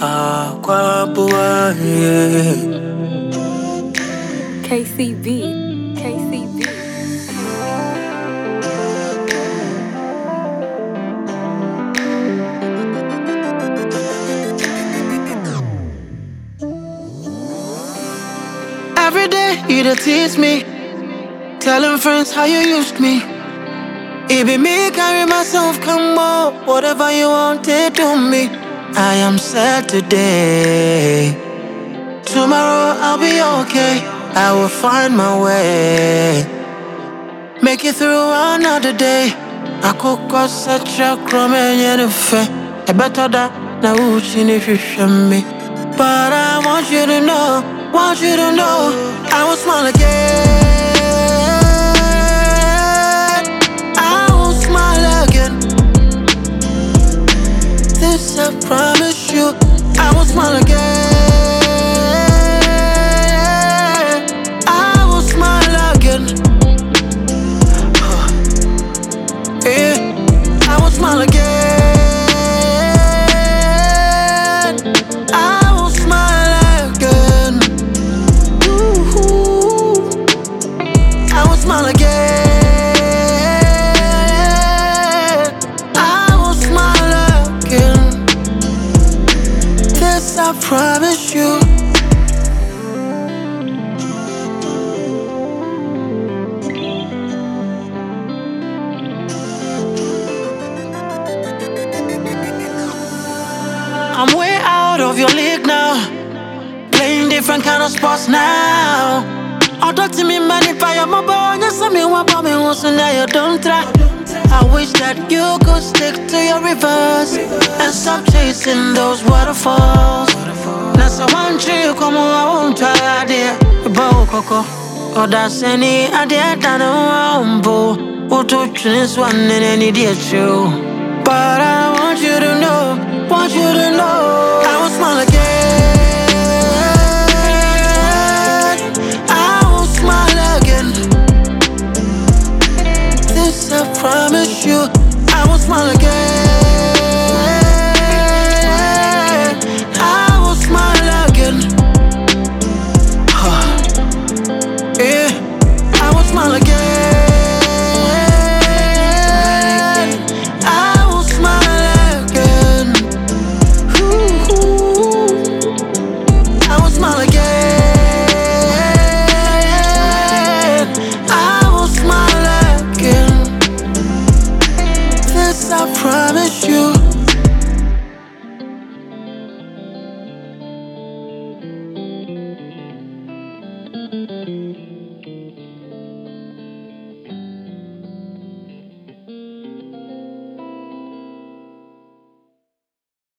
Aquabua, yeah. KCB. Every day you dey tease me, telling friends how you used me. It be me carry myself, come on, whatever you want it to me. I am sad today, tomorrow I'll be okay. I will find my way, make it through another day. I could go such a crumb and I better that now who's in if you show me. But I want you to know, I will smile again. I will smile again. This I promise you, I will smile again. I will smile again. Yeah, I will smile again. I will smile again. Ooh, I will smile again. I will smile again. This I promise you. I'm way out of your league now, playing different kind of sports now. Although to me, man, if I am a boy, yes, I mean, what about me, once and now you don't try. I wish that you could stick to your rivers and stop chasing those waterfalls. That's a one tree, come on, I won't try idea. Bow coco, or that's any idea that I won't bow. Who to choose one and any dear true. But I want you to know, I will smile again. I will smile again. This I promise you, I will smile again. I will smile again. Yeah, I will smile again. I will smile again. Ooh, I will smile again. I will smile again. This I promise you.